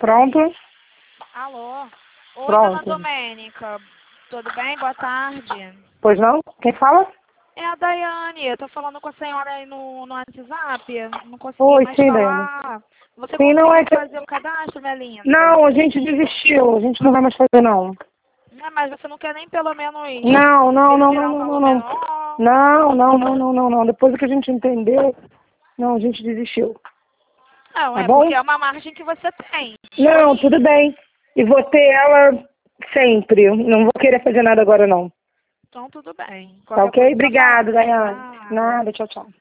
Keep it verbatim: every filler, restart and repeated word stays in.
Pronto? Alô? Oi, Pronto. dona Domênica. Tudo bem? Boa tarde. Pois não? Quem fala? É a Daiane. Eu tô falando com a senhora aí no, no WhatsApp. Não consegui Oi, mais sim, Daiane. falar. Você Sim, não é conseguiu que... fazer o cadastro, minha linda? Não, a gente desistiu. A gente não vai mais fazer, não. Não, mas você não quer nem pelo menos Não, não, não, não, retirar um não, não, valor não. menor? Não, não, não, não, não, não. Depois que a gente entendeu, não, a gente desistiu. Não, Tá é bom? porque é uma margem que você tem. Não, tudo bem. E vou ter ela sempre. Não vou querer fazer nada agora, não. Então tudo bem. Tá Qualquer ok? coisa é só falar. Obrigado, Daiane. Nada. Nada, tchau, tchau.